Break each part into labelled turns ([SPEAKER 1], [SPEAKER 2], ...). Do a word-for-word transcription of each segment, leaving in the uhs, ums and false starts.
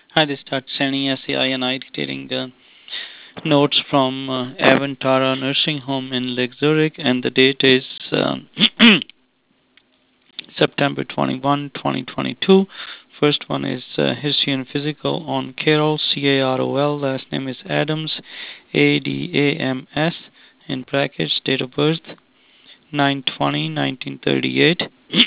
[SPEAKER 1] Hi, this is Doctor Sani S A I and I retailing uh, notes from uh, Avantara Nursing Home in Lake Zurich, and the date is um, September twenty-first, twenty twenty-two. First one is uh, History and Physical on Carol, C A R O L. Last name is Adams, A D A M S, in brackets, date of birth nine twenty nineteen thirty-eight.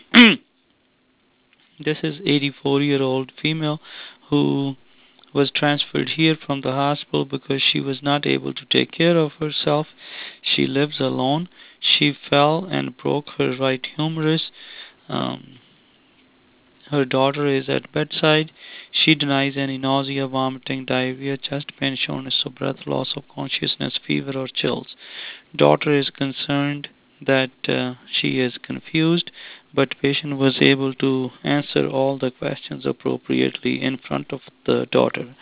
[SPEAKER 1] This is eighty-four year old female who was transferred here from the hospital because she was not able to take care of herself. She lives alone. She fell and broke her right humerus. Um, her daughter is at bedside. She denies any nausea, vomiting, diarrhea, chest pain, shortness of breath, loss of consciousness, fever, or chills. Daughter is concerned that uh, she is confused, but patient was able to answer all the questions appropriately in front of the daughter.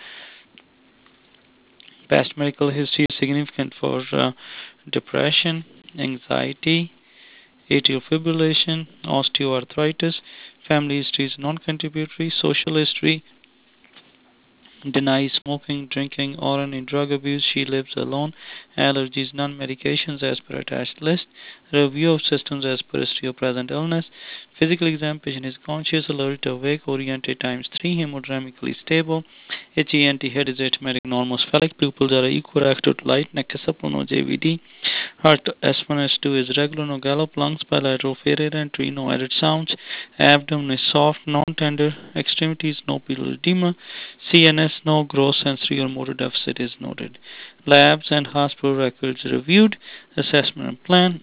[SPEAKER 1] Past medical history is significant for uh, depression, anxiety, atrial fibrillation, osteoarthritis. Family history is non-contributory. Social history denies smoking, drinking, or any drug abuse. She lives alone. Allergies, none. Medications as per attached list. Review of systems as per history of present illness. Physical exam, patient is conscious, alert, awake, oriented times three, hemodynamically stable. H E N T head is atmetic normospheric. Pupils are equirectal to light. Neck is supple, J V D. Heart S one S two is regular, no gallop. Lungs bilateral, failure entry, no added sounds. Abdomen is soft, non-tender. Extremities, no pleural edema. C N S, no gross sensory or motor deficit is noted. Labs and hospital records reviewed. Assessment and plan.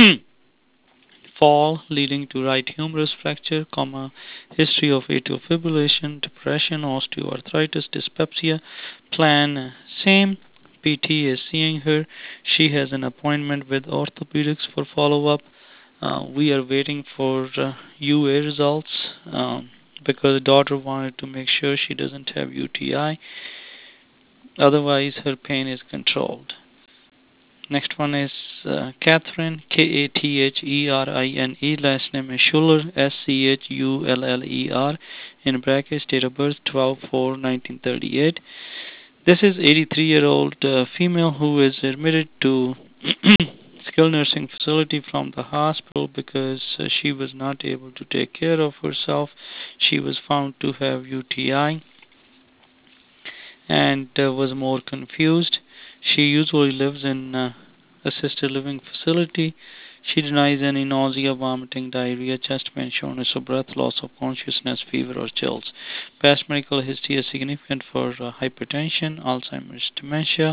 [SPEAKER 1] Fall leading to right humerus fracture, comma, history of atrial fibrillation, depression, osteoarthritis, dyspepsia. Plan same. P T is seeing her. She has an appointment with orthopedics for follow-up. Uh, we are waiting for uh, U A results um, because the daughter wanted to make sure she doesn't have U T I. Otherwise, her pain is controlled. Next one is uh, Catherine, K A T H E R I N E. Last name is Schuller, S C H U L L E R. In brackets, date of birth twelve four nineteen thirty-eight. This is eighty-three year old uh, female who is admitted to skilled nursing facility from the hospital because uh, she was not able to take care of herself. She was found to have U T I and uh, was more confused. She usually lives in uh, assisted living facility. She denies any nausea, vomiting, diarrhea, chest pain, shortness of breath, loss of consciousness, fever, or chills. Past medical history is significant for uh, hypertension, Alzheimer's, dementia,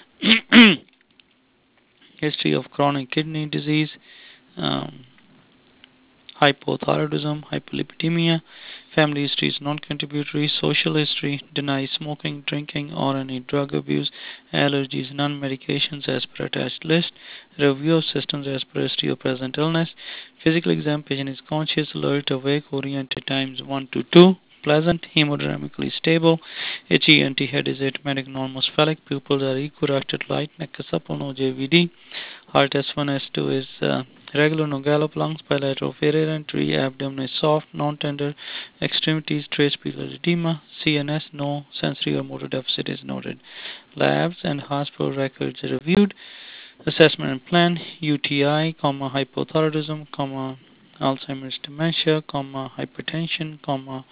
[SPEAKER 1] history of chronic kidney disease, um, hypothyroidism, hypolipidemia. Family history is non-contributory. Social history denies smoking, drinking, or any drug abuse. Allergies, none. Medications as per attached list. Review of systems as per history of present illness. Physical exam, patient is conscious, alert, awake, oriented times one to two. Pleasant, hemodynamically stable. H E N T head is atmetic normospheric. Pupils are equirected light. Neck is supple, no J V D. Heart S one S two is uh, regular, no gallop. Lungs bilateral, failure entry. Abdomen is soft, non-tender. Extremities trace pleural edema. C N S, no sensory or motor deficit is noted. Labs and hospital records are reviewed. Assessment and plan: U T I, comma, hypothyroidism, comma, Alzheimer's, dementia, comma, hypertension, comma,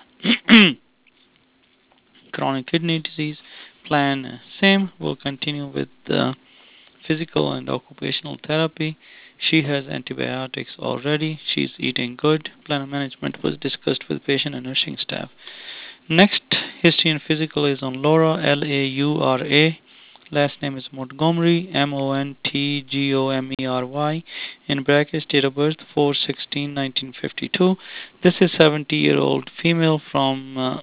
[SPEAKER 1] chronic kidney disease. Plan uh, same. We'll continue with the physical and occupational therapy. She has antibiotics already. She's eating good. Plan management was discussed with patient and nursing staff. Next, history and physical is on Laura, L A U R A. Last name is Montgomery, M O N T G O M E R Y. In brackets, date of birth four sixteen nineteen fifty-two. This is seventy year old female from uh,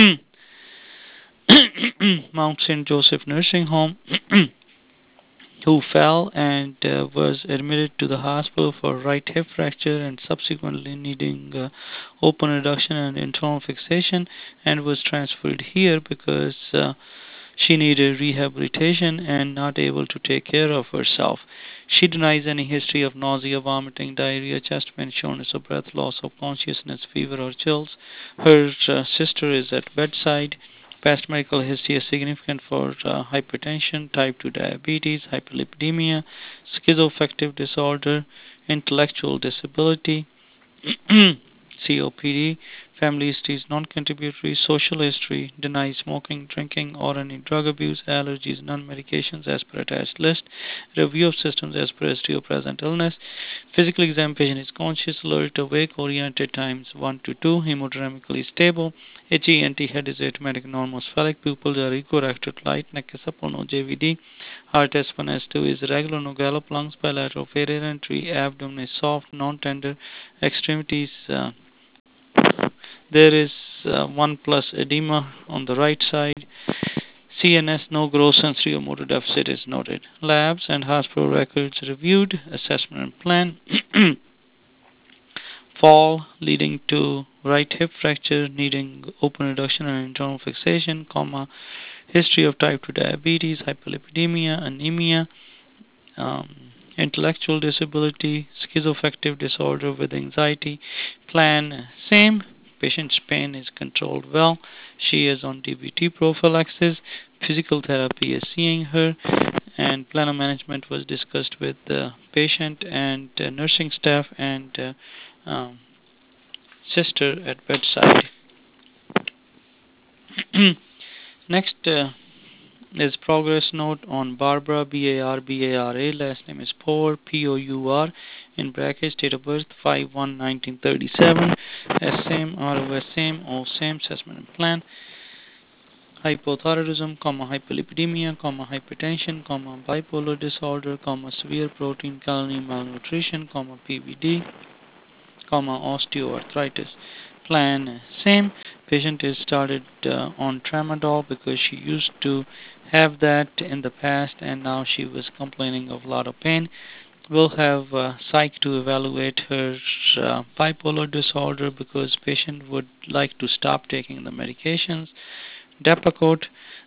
[SPEAKER 1] Mount Saint Joseph Nursing Home. Who fell and uh, was admitted to the hospital for right hip fracture and subsequently needing uh, open reduction and internal fixation, and was transferred here because uh, she needed rehabilitation and not able to take care of herself. She denies any history of nausea, vomiting, diarrhea, chest pain, shortness of breath, loss of consciousness, fever, or chills. Her uh, sister is at bedside. Past medical history is significant for uh, hypertension, type two diabetes, hyperlipidemia, schizoaffective disorder, intellectual disability, C O P D, family history is non-contributory, social history, deny smoking, drinking, or any drug abuse, allergies, non-medications as per attached list, review of systems as per history of present illness, physical exam patient is conscious, alert, awake, oriented times one to two, hemodynamically stable, H E N T head is arithmetic normospheric, pupils are equirectal, light, neck is supple, no J V D, heart S one S two is regular, no gallop, lungs bilateral, failure entry, abdomen is soft, non-tender, extremities uh, there is uh, one plus edema on the right side. C N S, no gross sensory or motor deficit is noted. Labs and hospital records reviewed. Assessment and plan. Fall leading to right hip fracture, needing open reduction and internal fixation, comma, history of type two diabetes, hyperlipidemia, anemia, um, intellectual disability, schizoaffective disorder with anxiety. Plan same. Patient's pain is controlled well. She is on D B T prophylaxis. Physical therapy is seeing her, and plan of management was discussed with the patient and uh, nursing staff and uh, um, sister at bedside. Next uh, is progress note on Barbara, B A R B A R A, last name is Pour, P O U R, in brackets, date of birth five one nineteen thirty-seven, S same, R O S same, O same, assessment and plan, hypothyroidism, comma, hyperlipidemia, comma, hypertension, comma, bipolar disorder, comma, severe protein calorie malnutrition, comma, P V D, comma, osteoarthritis. Plan same. Patient is started uh, on tramadol because she used to have that in the past and now she was complaining of a lot of pain. We'll have uh, psych to evaluate her uh, bipolar disorder because patient would like to stop taking the medications. Depakote.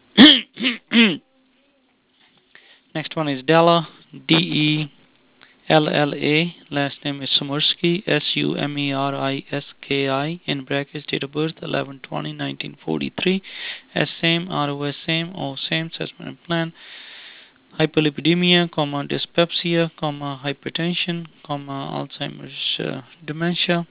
[SPEAKER 1] Next one is Della, D E L L A, last name is Sumursky, S U M E R I S K I, in brackets, date of birth eleven twenty nineteen forty-three, S same, R O S same, O same, assessment and plan, hyperlipidemia, comma, dyspepsia, comma, hypertension, comma, Alzheimer's uh, dementia,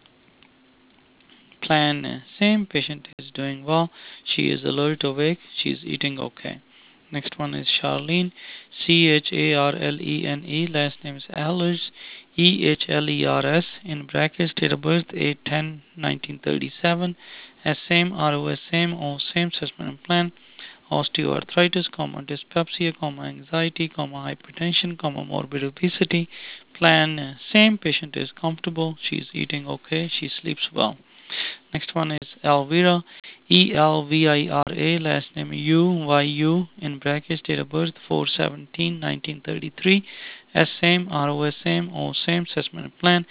[SPEAKER 1] plan uh, same, patient is doing well, she is alert, awake, she is eating okay. Next one is Charlene, C H A R L E N E, last name is Ehlers, E H L E R S, in brackets, date of birth eight ten nineteen thirty-seven, S same, R O S same, O same, assessment and plan, osteoarthritis, comma, dyspepsia, comma, anxiety, comma, hypertension, comma, morbid obesity, plan uh, same, patient is comfortable, she is eating okay, she sleeps well. Next one is Elvira, E L V I R A, last name U Y U, in brackets, date of birth four seventeen nineteen thirty-three, S same, R O S same, O same, assessment plan,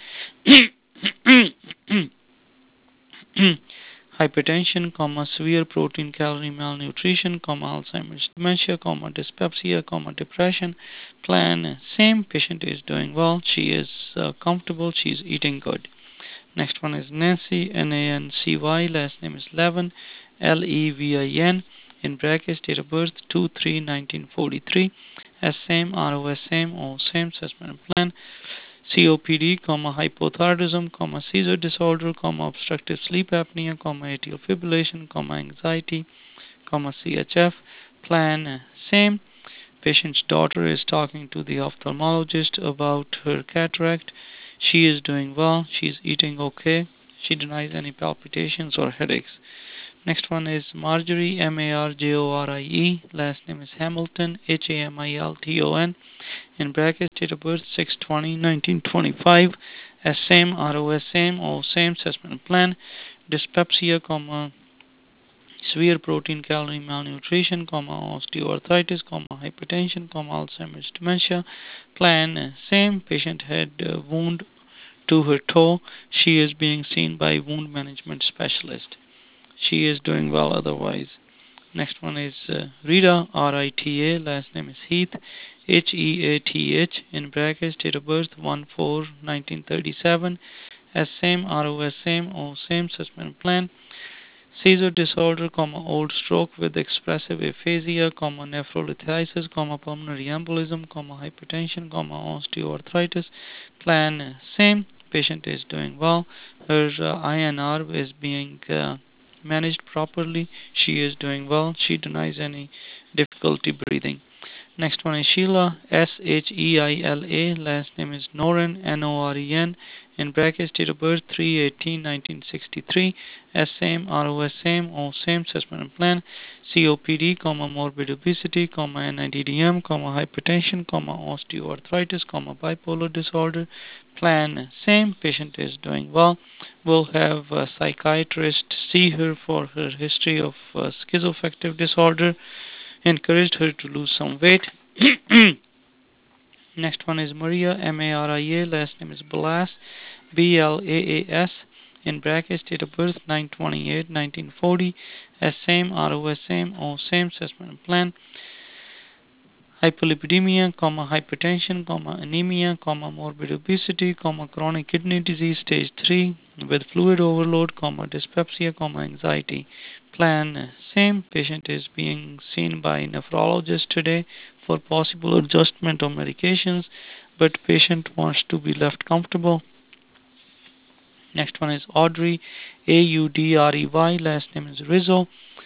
[SPEAKER 1] hypertension, comma, severe protein calorie malnutrition, comma, Alzheimer's dementia, comma, dyspepsia, comma, depression, plan same, patient is doing well, she is uh, comfortable, she is eating good. Next one is Nancy, N A N C Y, last name is Levin, L E V I N, in brackets, date of birth two three nineteen forty-three, S same, R O S same, O same, assessment and plan, C O P D, comma, hypothyroidism, comma, seizure disorder, comma, obstructive sleep apnea, comma, atrial fibrillation, comma, anxiety, comma, C H F, plan uh, same. Patient's daughter is talking to the ophthalmologist about her cataract. She is doing well. She is eating okay. She denies any palpitations or headaches. Next one is Marjorie, M A R J O R I E. Last name is Hamilton, H A M I L T O N. In brackets, date of birth six twenty nineteen twenty-five. S same, R O S same, all same, assessment plan. Dyspepsia, comma, severe protein calorie malnutrition, comma, osteoarthritis, comma, hypertension, comma, Alzheimer's dementia. Plan uh, same. Patient had uh, wound to her toe. She is being seen by wound management specialist. She is doing well otherwise. Next one is uh, Rita, R I T A, last name is Heath, H E A T H, in brackets, date of birth one four nineteen thirty-seven, S same, R O S same, O same, assessment plan, Seizure disorder, comma, old stroke with expressive aphasia, comma, nephrolithiasis, comma, pulmonary embolism, comma, hypertension, comma, osteoarthritis. Plan same. Patient is doing well. Her uh, I N R is being uh, managed properly. She is doing well. She denies any difficulty breathing. Next one is Sheila, S H E I L A. Last name is Noren, N O R E N. In brackets, date of birth three eighteen nineteen sixty-three. S same, R O S same, O same, assessment and plan. C O P D, comma, morbid obesity, comma, N I D D M, comma, hypertension, comma, osteoarthritis, comma, bipolar disorder. Plan same, patient is doing well. We'll have a psychiatrist see her for her history of uh, schizoaffective disorder. Encouraged her to lose some weight. Next one is Maria, M A R I A, last name is Blas, B L A A S, in brackets, date of birth nine twenty-eight nineteen forty, S same, R O S same, O same, assessment and plan. Hypolipidemia, comma, hypertension, comma, anemia, comma, morbid obesity, comma, chronic kidney disease stage three with fluid overload, comma, dyspepsia, comma, anxiety. Plan same. Patient is being seen by nephrologist today for possible adjustment of medications, but patient wants to be left comfortable. Next one is Audrey, A U D R E Y, last name is Rizzo.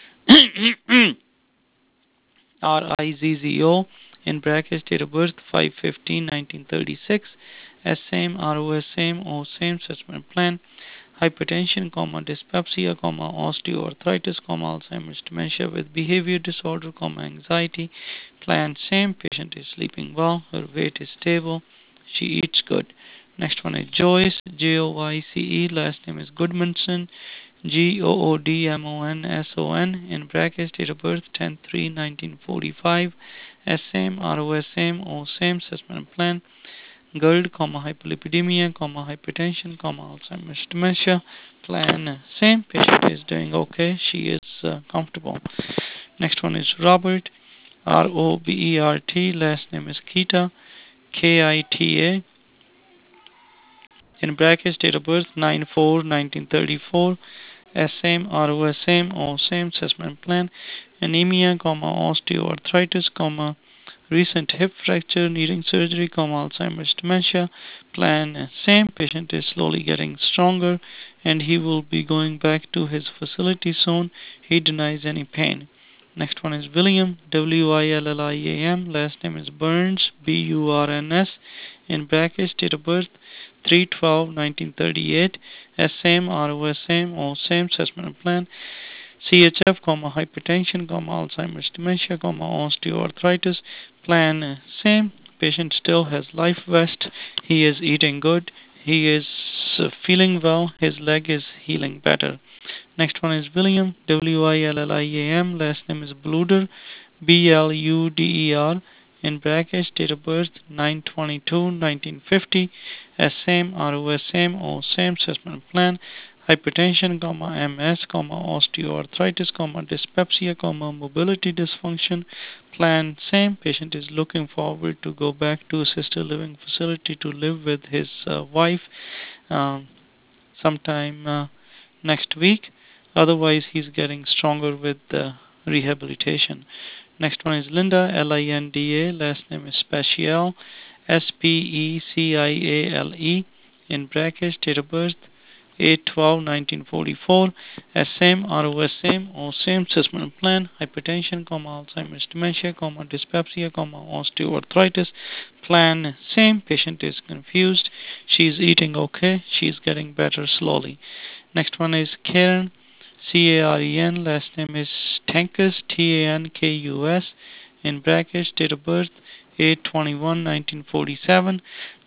[SPEAKER 1] R I Z Z O, in brackets, date of birth five fifteen nineteen thirty-six, S same, R O S same, O same, assessment plan. Hypertension, comma, dyspepsia, comma, osteoarthritis, comma, Alzheimer's dementia with behavior disorder, comma, anxiety. Plan same. Patient is sleeping well. Her weight is stable. She eats good. Next one is Joyce, J O Y C E, last name is Goodmanson, G O O D M O N S O N, in brackets, date of birth ten three nineteen forty-five, S same, R O S same, O same, assessment plan. GERD, comma, hypolipidemia, comma, hypertension, comma, Alzheimer's dementia. Plan same. Patient is doing okay. She is uh, comfortable. Next one is Robert, R O B E R T, last name is Kita, K I T A, in brackets, date of birth nine four nineteen thirty-four, S same, R O S same, O same, assessment plan. Anemia, comma, osteoarthritis, comma, recent hip fracture needing surgery, comma, Alzheimer's dementia. Plan same. Patient is slowly getting stronger and he will be going back to his facility soon. He denies any pain. Next one is William, W I L L I A M, last name is Burns, B U R N S, in brackets, date of birth three twelve nineteen thirty-eight, S same, R O S same, O same, assessment plan. C H F, comma, hypertension, comma, Alzheimer's dementia, comma, osteoarthritis. Plan uh, same. Patient still has life vest. He is eating good. He is uh, feeling well. His leg is healing better. Next one is William, W I L L I A M, last name is Bluder, B L U D E R, in brackets, date of birth nine twenty-two nineteen fifty, S same, R O S same, O same, assessment plan. Hypertension, comma, M S, comma, osteoarthritis, comma, dyspepsia, comma, mobility dysfunction. Plan same. Patient is looking forward to go back to assisted living facility to live with his uh, wife um, sometime uh, next week. Otherwise, he's getting stronger with the rehabilitation. Next one is Linda, L I N D A, last name is Speciale, S P E C I A L E, in brackets, date of birth eight twelve nineteen forty-four, S same, R O S same, O same, assessment plan. Hypertension, comma, Alzheimer's dementia, comma, dyspepsia, comma, osteoarthritis. Plan same. Patient is confused. She's eating okay. She's getting better slowly. Next one is Karen, C A R E N, last name is Tankus, T A N K U S, in brackets, date of birth eight twenty-one nineteen forty-seven.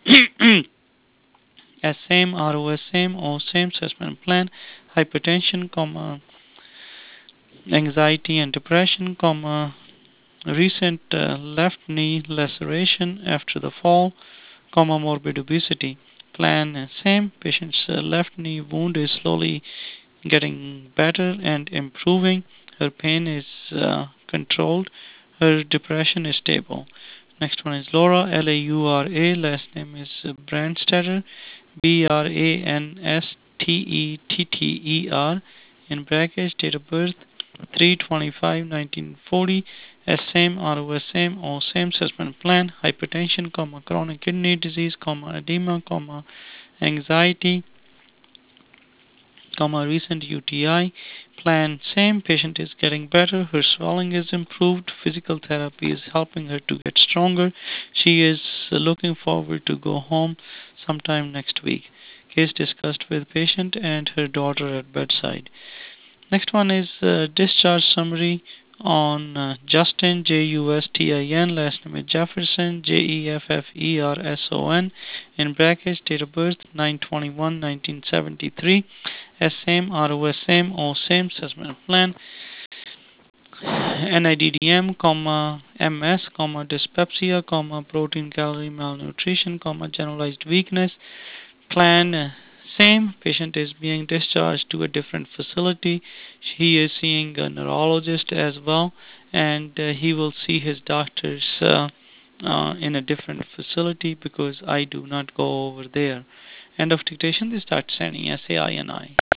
[SPEAKER 1] S same, R O S same, O same, assessment plan. Hypertension, comma, anxiety and depression, comma, recent uh, left knee laceration after the fall, comma, morbid obesity. Plan uh, same. Patient's uh, left knee wound is slowly getting better and improving. Her pain is uh, controlled. Her depression is stable. Next one is Laura, L A U R A. Last name is uh, Brandstetter, B R A N S T E T T E R, in brackets, date of birth three twenty-five nineteen forty, as same, R O S same, or same assessment plan, hypertension, comma, chronic kidney disease, comma, edema, comma, anxiety, comma, recent U T I. Plan same, patient is getting better, her swelling is improved, physical therapy is helping her to get stronger. She is looking forward to go home sometime next week. Case discussed with patient and her daughter at bedside. Next one is uh, discharge summary on uh, Justin, J U S T I N, last name is Jefferson, J E F F E R S O N, in brackets, date of birth nine twenty-one nineteen seventy-three, as same, R O S same, or same assessment plan, N I D D M, comma, M S, comma, dyspepsia, comma, protein calorie malnutrition, comma, generalized weakness. Plan uh, same, patient is being discharged to a different facility. He is seeing a neurologist as well, and uh, he will see his doctors uh, uh, in a different facility because I do not go over there. End of dictation. They start sending S A I N I.